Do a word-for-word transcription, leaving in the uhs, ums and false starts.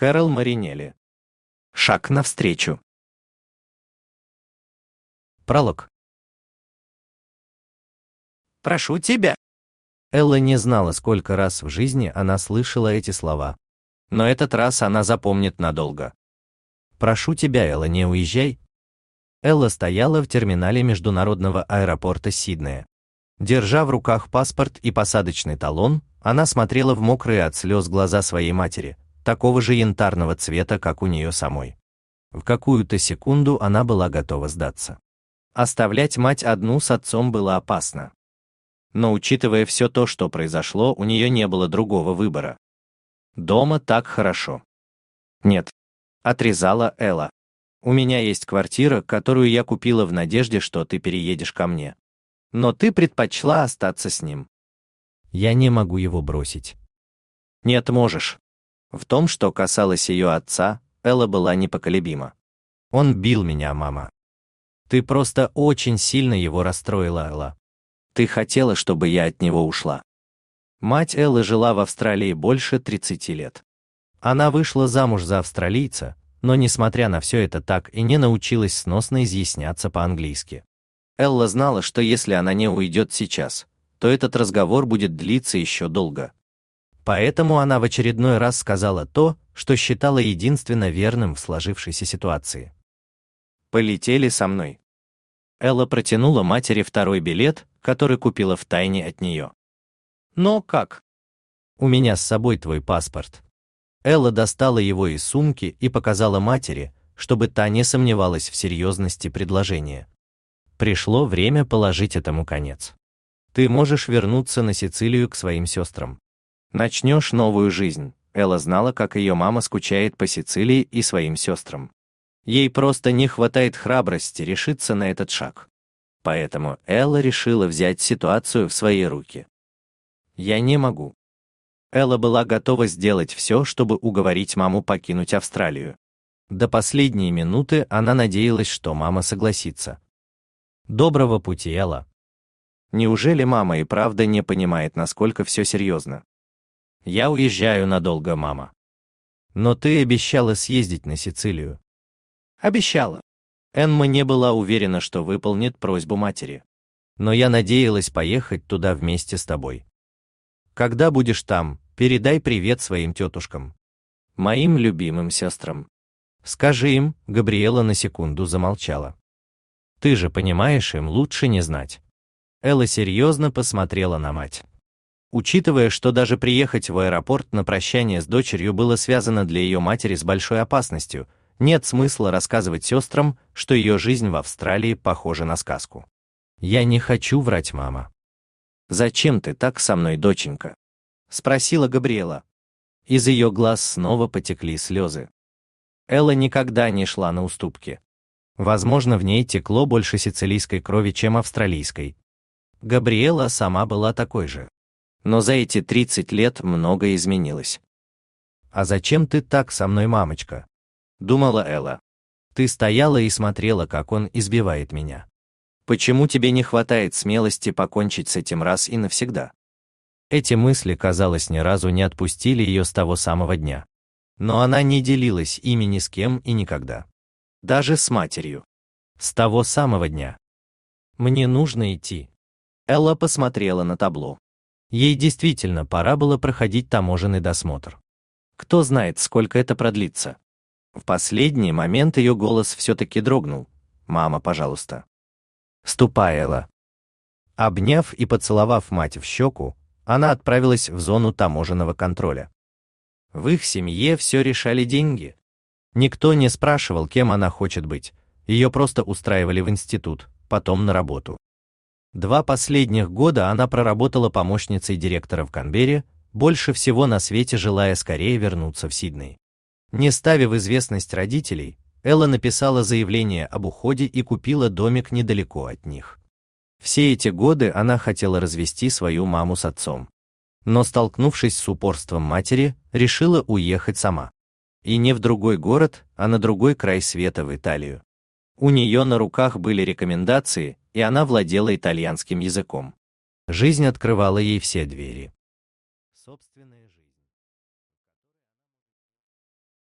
Кэрол Маринелли. Шаг навстречу. Пролог. «Прошу тебя». Элла не знала, сколько раз в жизни она слышала эти слова. Но этот раз она запомнит надолго. «Прошу тебя, Элла, не уезжай». Элла стояла в терминале международного аэропорта Сиднея. Держа в руках паспорт и посадочный талон, она смотрела в мокрые от слез глаза своей матери, такого же янтарного цвета, как у нее самой. В какую-то секунду она была готова сдаться. Оставлять мать одну с отцом было опасно. Но учитывая все то, что произошло, у нее не было другого выбора. Дома так хорошо. «Нет», — отрезала Элла. «У меня есть квартира, которую я купила в надежде, что ты переедешь ко мне. Но ты предпочла остаться с ним». «Я не могу его бросить». «Нет, можешь». В том, что касалось ее отца, Элла была непоколебима. «Он бил меня, мама. Ты просто очень сильно его расстроила, Элла. Ты хотела, чтобы я от него ушла». Мать Эллы жила в Австралии больше тридцати лет. Она вышла замуж за австралийца, но, несмотря на все это, так и не научилась сносно изъясняться по-английски. Элла знала, что если она не уйдет сейчас, то этот разговор будет длиться еще долго. Поэтому она в очередной раз сказала то, что считала единственно верным в сложившейся ситуации. «Полетели со мной». Элла протянула матери второй билет, который купила втайне от нее. «Но как?» «У меня с собой твой паспорт». Элла достала его из сумки и показала матери, чтобы та не сомневалась в серьезности предложения. Пришло время положить этому конец. Ты можешь вернуться на Сицилию к своим сестрам. Начнешь новую жизнь. Элла знала, как ее мама скучает по Сицилии и своим сестрам. Ей просто не хватает храбрости решиться на этот шаг. Поэтому Элла решила взять ситуацию в свои руки. «Я не могу». Элла была готова сделать все, чтобы уговорить маму покинуть Австралию. До последней минуты она надеялась, что мама согласится. «Доброго пути, Элла». Неужели мама и правда не понимает, насколько все серьезно? «Я уезжаю надолго, мама». «Но ты обещала съездить на Сицилию». «Обещала». Эмма не была уверена, что выполнит просьбу матери. «Но я надеялась поехать туда вместе с тобой. Когда будешь там, передай привет своим тетушкам. Моим любимым сестрам. Скажи им», — Габриэла на секунду замолчала. «Ты же понимаешь, им лучше не знать». Элла серьезно посмотрела на мать. Учитывая, что даже приехать в аэропорт на прощание с дочерью было связано для ее матери с большой опасностью, нет смысла рассказывать сестрам, что ее жизнь в Австралии похожа на сказку. «Я не хочу врать, мама». «Зачем ты так со мной, доченька?» — спросила Габриэла. Из ее глаз снова потекли слезы. Элла никогда не шла на уступки. Возможно, в ней текло больше сицилийской крови, чем австралийской. Габриэла сама была такой же. Но за эти тридцать лет многое изменилось. «А зачем ты так со мной, мамочка?» — думала Элла. «Ты стояла и смотрела, как он избивает меня. Почему тебе не хватает смелости покончить с этим раз и навсегда?» Эти мысли, казалось, ни разу не отпустили ее с того самого дня. Но она не делилась ими ни с кем и никогда. Даже с матерью. С того самого дня. «Мне нужно идти». Элла посмотрела на табло. Ей действительно пора было проходить таможенный досмотр. Кто знает, сколько это продлится. В последний момент ее голос все-таки дрогнул. «Мама, пожалуйста». «Ступай, Элла». Обняв и поцеловав мать в щеку, она отправилась в зону таможенного контроля. В их семье все решали деньги. Никто не спрашивал, кем она хочет быть, ее просто устраивали в институт, потом на работу. Два последних года она проработала помощницей директора в Канберре, больше всего на свете желая скорее вернуться в Сидней. Не ставя в известность родителей, Элла написала заявление об уходе и купила домик недалеко от них. Все эти годы она хотела развести свою маму с отцом. Но, столкнувшись с упорством матери, решила уехать сама. И не в другой город, а на другой край света, в Италию. У нее на руках были рекомендации, и она владела итальянским языком. Жизнь открывала ей все двери. Собственно,